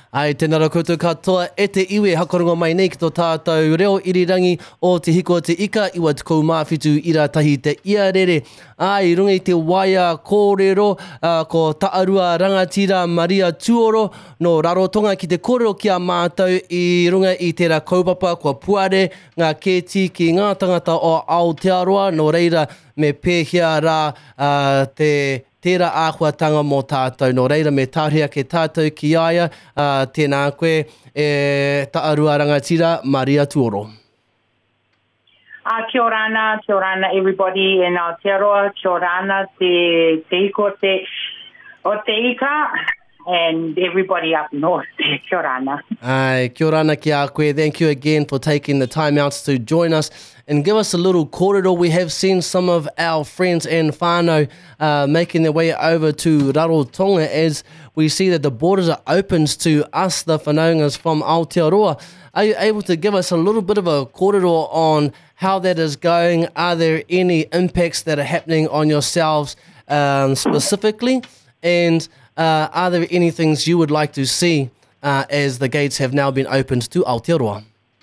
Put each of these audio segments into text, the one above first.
Ai, tēnā rā koutou katoa, e te iwe hakarongo mai nei ki tō tātou reo irirangi o te hiko te ika, iwa tukou māwhitu i rā tahi te iarere. Ai, runga i te waia kōrero, ko Taarua Rangatira Maria Tuoro, no Rarotonga ki te kōrero ki a mātou i runga i tērā kaupapa kua puare, ngā kēti ki ngā tangata o Aotearoa, no reira me pēhia rā tērā āhuatanga mō tātou. No reira me tārea ke tātou ki aia, tēnā koe Taarua Rangatira Maria Tuoro. Kia orana everybody in Aotearoa, kia orana te iko o te ika, and everybody up north, kia orana. Ai, kia orana ki a koe. Thank you again for taking the time out to join us and give us a little kōrero. We have seen some of our friends and whānau making their way over to Rarotonga as we see that the borders are open to us, the whanaungas from Aotearoa. Are you able to give us a little bit of a kōrero on how that is going? Are there any impacts that are happening on yourselves specifically? And are there any things you would like to see as the gates have now been opened to Aotearoa?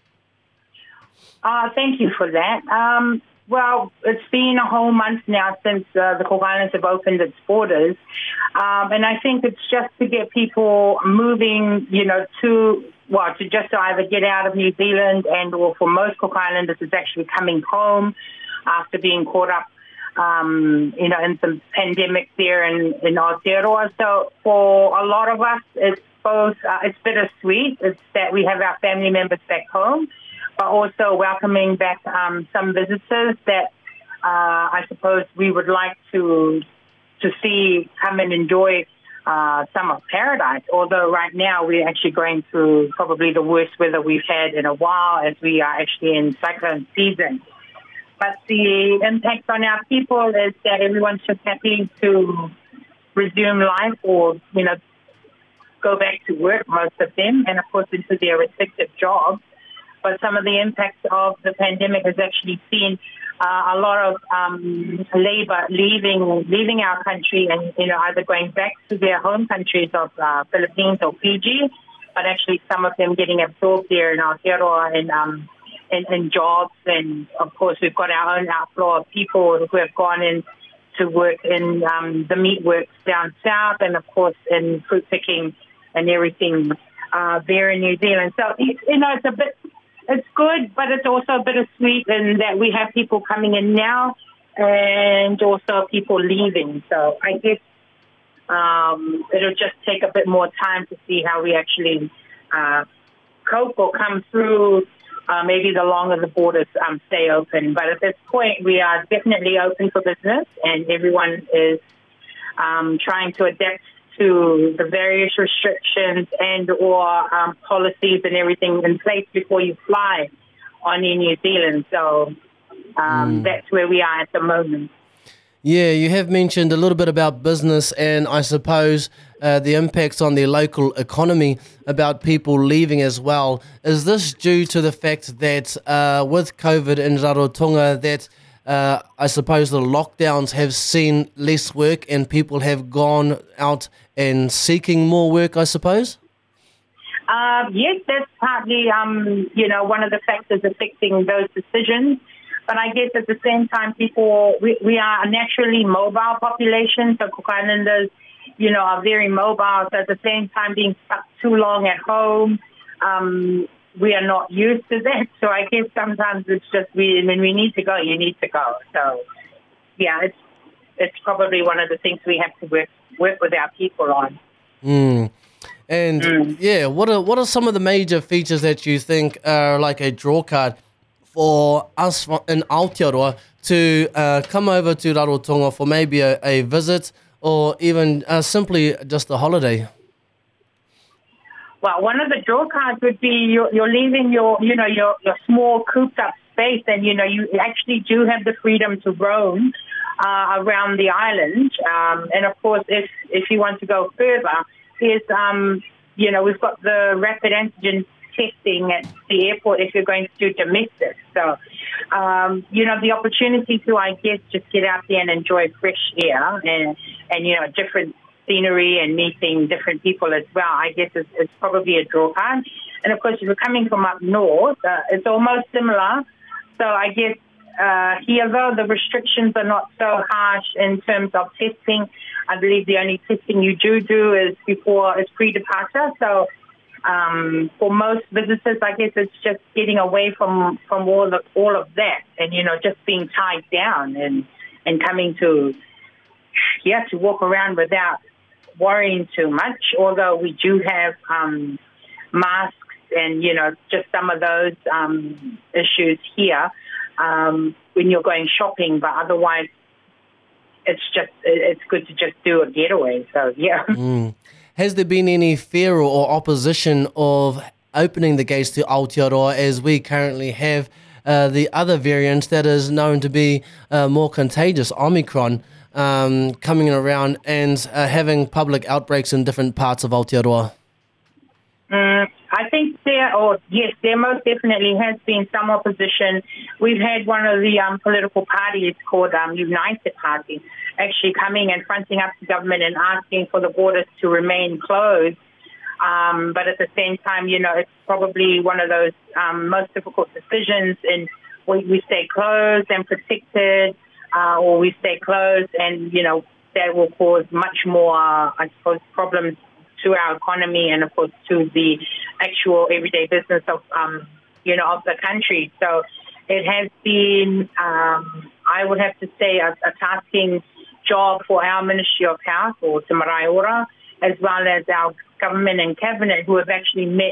Thank you for that. Well, it's been a whole month now since the Cook Islands have opened its borders. And I think it's just to get people moving, to just either get out of New Zealand or for most Cook Islanders, it's actually coming home after being caught up, in some pandemic there in Aotearoa. So for a lot of us, it's both, it's bittersweet. It's that we have our family members back home, but also welcoming back some visitors that I suppose we would like to see come and enjoy summer paradise. Although right now we're actually going through probably the worst weather we've had in a while as we are actually in cyclone season. But the impact on our people is that everyone's just happy to resume life or, go back to work, most of them, and of course into their respective jobs. But some of the impacts of the pandemic has actually seen a lot of labor leaving our country and, either going back to their home countries of Philippines or Fiji, but actually some of them getting absorbed there in Aotearoa and jobs. And, of course, we've got our own outflow of people who have gone in to work in the meat works down south and, of course, in fruit picking and everything there in New Zealand. So, it's good, but it's also bittersweet in that we have people coming in now and also people leaving. So I guess it'll just take a bit more time to see how we actually cope or come through. Maybe the longer the borders stay open. But at this point, we are definitely open for business, and everyone is trying to adapt to the various restrictions and or policies and everything in place before you fly on in New Zealand. So that's where we are at the moment. Yeah, you have mentioned a little bit about business and I suppose the impacts on the local economy about people leaving as well. Is this due to the fact that with COVID in Rarotonga that I suppose the lockdowns have seen less work and people have gone out and seeking more work, I suppose? Yes, that's partly, one of the factors affecting those decisions. But I guess at the same time, we are a naturally mobile population, so Cook Islanders, are very mobile. So at the same time, being stuck too long at home, we are not used to that. So I guess sometimes it's just when we need to go, you need to go. So, yeah, it's probably one of the things we have to work with our people on. And yeah, what are some of the major features that you think are like a draw card for us in Aotearoa to come over to Rarotonga for maybe a visit or even simply just a holiday? Well, one of the draw cards would be you're leaving your small cooped up space, and you actually do have the freedom to roam around the island. And of course, if you want to go further, there's we've got the rapid antigen testing at the airport if you're going to do domestic. So, the opportunity to, I guess, just get out there and enjoy fresh air and a different scenery and meeting different people as well, I guess it's probably a draw card. And of course, if you're coming from up north, it's almost similar. So I guess here, though, the restrictions are not so harsh in terms of testing. I believe the only testing you do is it's pre-departure. So for most visitors, I guess it's just getting away from all of that and, just being tied down and coming to walk around without worrying too much, although we do have masks and, just some of those issues here when you're going shopping, but otherwise it's good to just do a getaway. So, yeah. Has there been any fear or opposition of opening the gates to Aotearoa as we currently have the other variant that is known to be more contagious, Omicron, coming around and having public outbreaks in different parts of Aotearoa? I think there most definitely has been some opposition. We've had one of the political parties called United Party actually coming and fronting up to government and asking for the borders to remain closed. But at the same time, it's probably one of those most difficult decisions, and we stay closed and protected, or we stay closed and, that will cause much more, I suppose, problems to our economy and, of course, to the actual everyday business of, of the country. So it has been, I would have to say, a tasking job for our Ministry of Health, or Te Marae Ora, as well as our government and cabinet, who have actually met,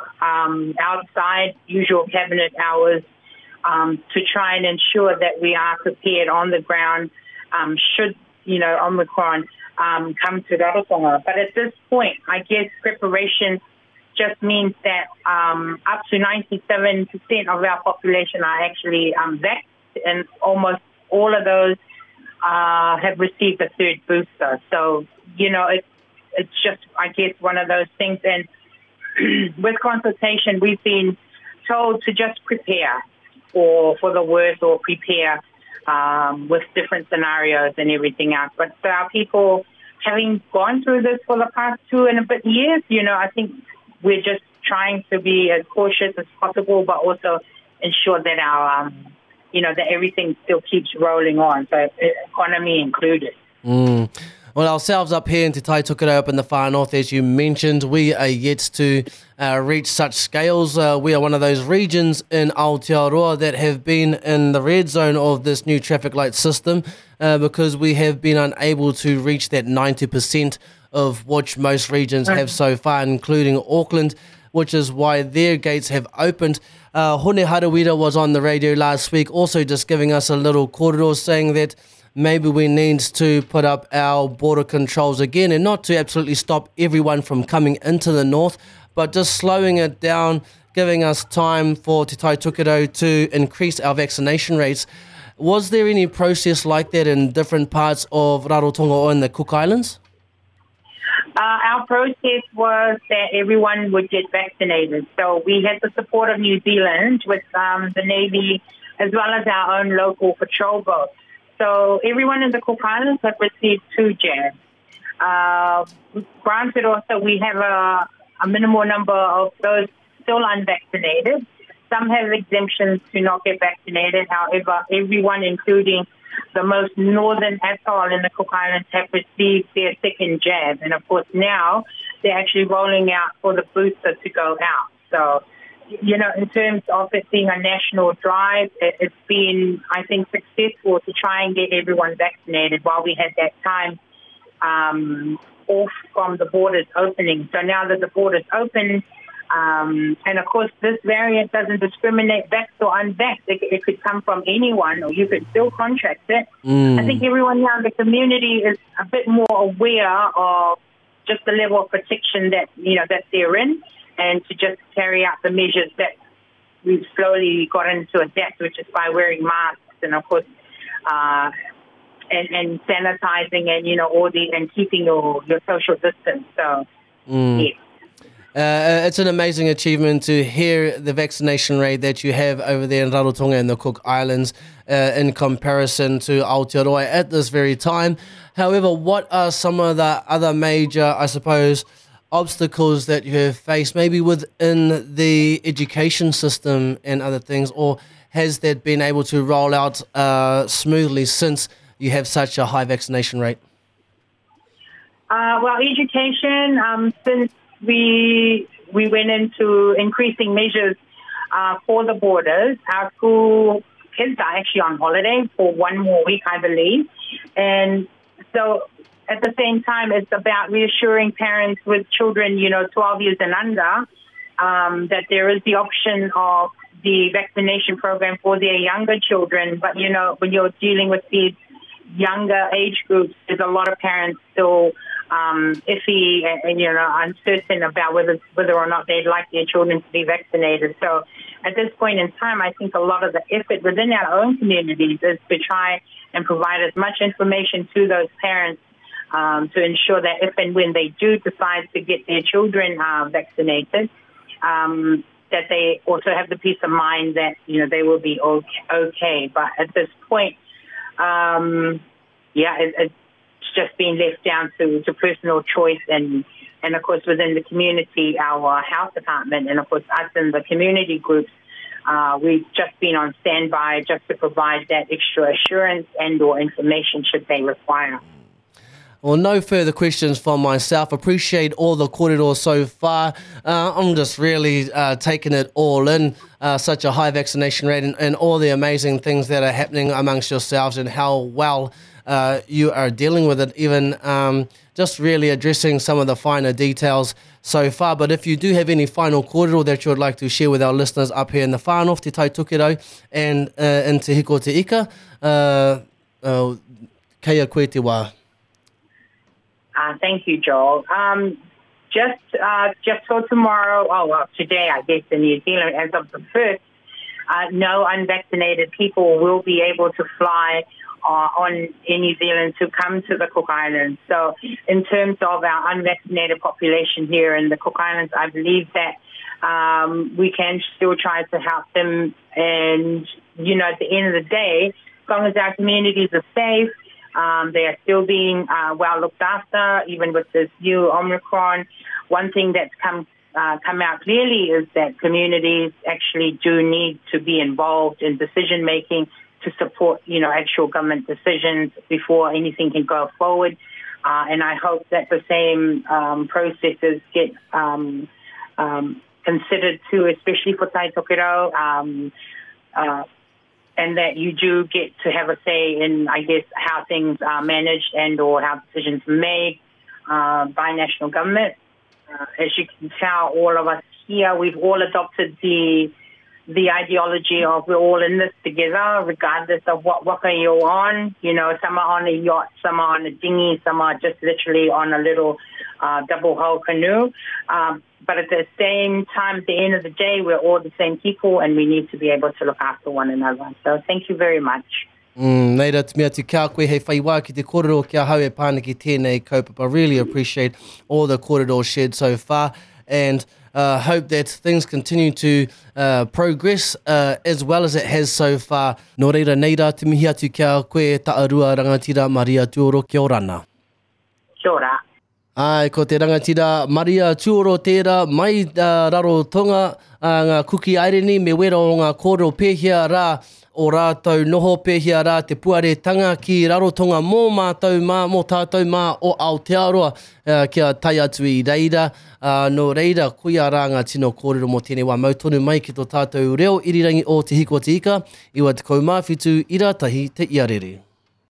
outside usual cabinet hours to try and ensure that we are prepared on the ground should, Omicron come to Rarotonga. But at this point, I guess preparation just means that up to 97% of our population are actually vaxxed, and almost all of those have received a third booster. So, it's just, I guess, one of those things. And with consultation, we've been told to just prepare for the worst, or prepare with different scenarios and everything else. But for our people, having gone through this for the past 2 and a bit years, I think we're just trying to be as cautious as possible, but also ensure that our, that everything still keeps rolling on, so economy included. Well, ourselves up here in Te Tai Tokerau up in the far north, as you mentioned, we are yet to reach such scales. We are one of those regions in Aotearoa that have been in the red zone of this new traffic light system because we have been unable to reach that 90% of which most regions have so far, including Auckland, which is why their gates have opened. Hone Harawira was on the radio last week, also just giving us a little korero, saying that maybe we need to put up our border controls again, and not to absolutely stop everyone from coming into the north, but just slowing it down, giving us time for Te Tai Tokerau to increase our vaccination rates. Was there any process like that in different parts of Rarotonga or in the Cook Islands? Our process was that everyone would get vaccinated. So we had the support of New Zealand with the Navy, as well as our own local patrol boat. So everyone in the Cook Islands have received 2 jabs. Granted, also, we have a minimal number of those still unvaccinated. Some have exemptions to not get vaccinated. However, everyone, including the most northern atoll in the Cook Islands, have received their second jab. And, of course, now they're actually rolling out for the booster to go out. So, in terms of it being a national drive, it's been, I think, successful to try and get everyone vaccinated while we had that time off from the borders opening. So now that the borders open, and of course this variant doesn't discriminate vaxxed or unvaxxed. It could come from anyone, or you could still contract it. I think everyone now in the community is a bit more aware of just the level of protection that, that they're in, and to just carry out the measures that we've slowly gotten to adapt, which is by wearing masks and, of course, and sanitizing and, and keeping your social distance. So, yeah. It's an amazing achievement to hear the vaccination rate that you have over there in Rarotonga and the Cook Islands in comparison to Aotearoa at this very time. However, what are some of the other major, I suppose, obstacles that you have faced, maybe within the education system and other things, or has that been able to roll out smoothly since you have such a high vaccination rate? Well, education, since we went into increasing measures for the borders, our school kids are actually on holiday for one more week, I believe. And so at the same time, it's about reassuring parents with children, 12 years and under, that there is the option of the vaccination program for their younger children. But, when you're dealing with these younger age groups, there's a lot of parents still iffy and uncertain about whether or not they'd like their children to be vaccinated. So at this point in time, I think a lot of the effort within our own communities is to try and provide as much information to those parents to ensure that if and when they do decide to get their children vaccinated, that they also have the peace of mind that, they will be okay. But at this point, it's just been left down to personal choice and of course within the community, our health department and of course us in the community groups, we've just been on standby just to provide that extra assurance and or information should they require. Well, no further questions from myself. Appreciate all the kōrero so far. I'm just really taking it all in, such a high vaccination rate and all the amazing things that are happening amongst yourselves and how well you are dealing with it, even just really addressing some of the finer details so far. But if you do have any final kōrero that you would like to share with our listeners up here in the whānau, Te Tai Tokerau and in Te Hiko Te Ika, kei a koe te wā. Thank you, Joel. Just for tomorrow, today, I guess, in New Zealand, as of the 1st, no unvaccinated people will be able to fly in New Zealand to come to the Cook Islands. So in terms of our unvaccinated population here in the Cook Islands, I believe that we can still try to help them. And, at the end of the day, as long as our communities are safe, they are still being well looked after, even with this new Omicron. One thing that's come out clearly is that communities actually do need to be involved in decision making to support, actual government decisions before anything can go forward. And I hope that the same processes get considered too, especially for Tai Tokerau. And that you do get to have a say in, I guess, how things are managed and or how decisions are made by national government. As you can tell, all of us here, we've all adopted the ideology of we're all in this together, regardless of what waka you're on. Some are on a yacht, some are on a dinghy, some are just literally on a little double hull canoe. But at the same time, at the end of the day, we're all the same people and we need to be able to look after one another. So thank you very much. Neira, te mea te kia koe hei whaiwā ki te kōrero kia hau e pāna ki tēnei kaupapa. I really appreciate all the kōrero shared so far and hope that things continue to progress as well as it has so far. Nō reira, neira, te mihi atu kia koe Taarua Rangatira Maria Tuoro, kia orana. Kia ora. Ai, ko te rangatira Maria Tuoro tērā mai Rarotonga ngā kuki aireni me wera o ngā kōrero pēhia rā o rātou noho pēhia rā te puaretanga ki Rarotonga mō tātou mā o Aotearoa kia tai atu I reira. No reira, kuia rā ngā tino kōrero mō tēnei wā mautonu mai ki tō tātou reo irirangi o Te Hiko Te Ika, iwa te kaumāwhitu ira tahi te iarere.